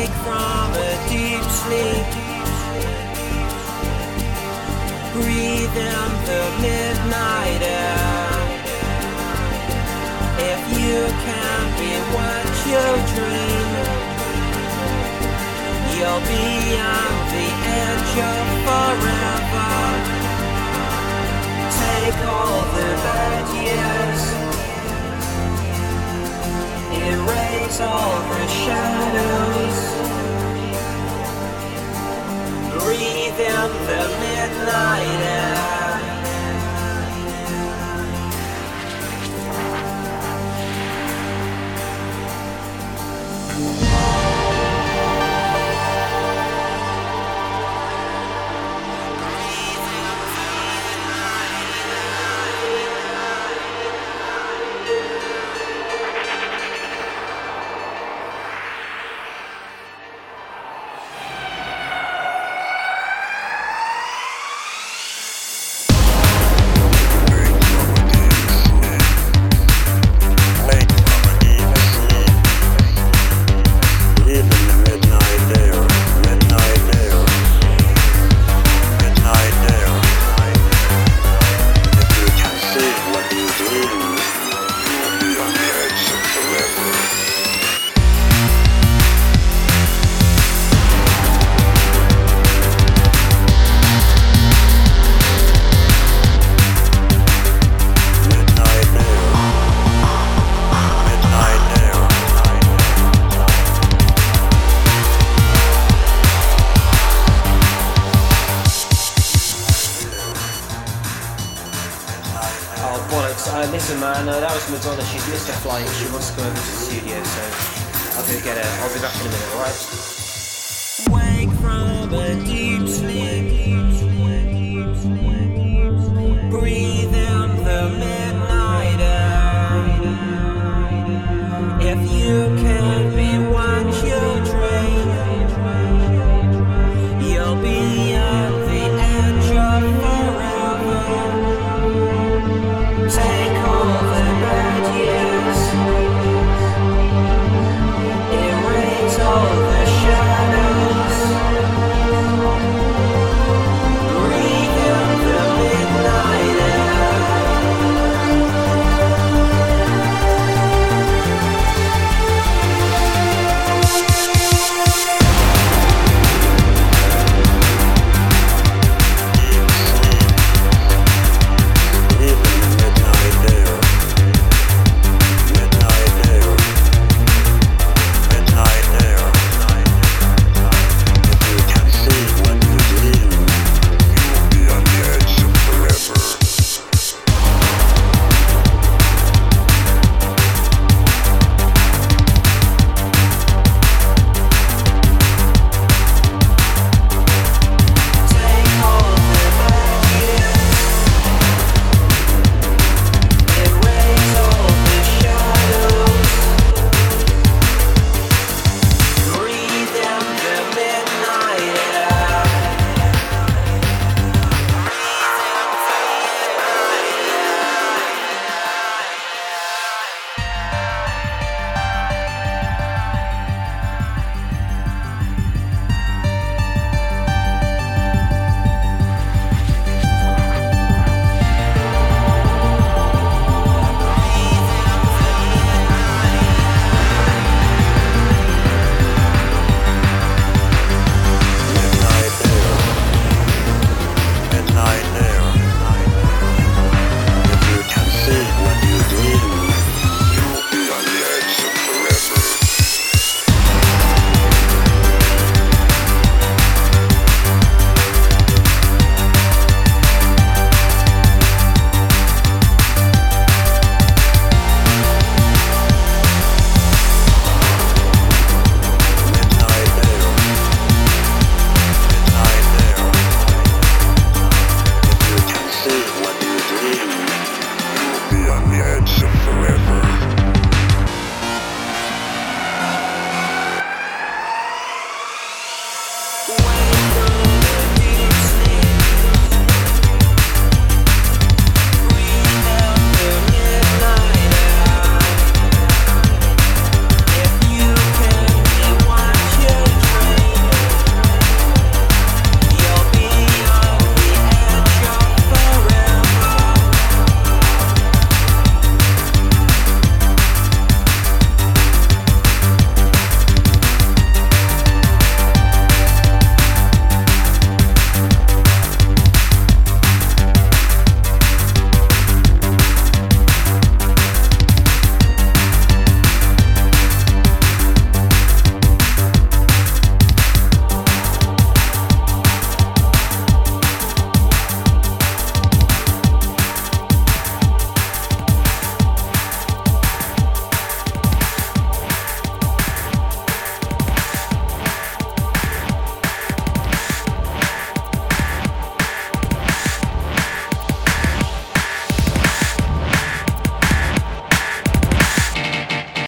awake from a deep sleep. Breathe in the midnight air. If you can be what you dream, you'll be on the edge of forever. Take all the bad years, erase all the shadows. Breathe in the midnight air. Listen man, that was Madonna, she's missed her flight, she wants to go over to the studio, so I'll go get her, I'll be back in a minute, alright?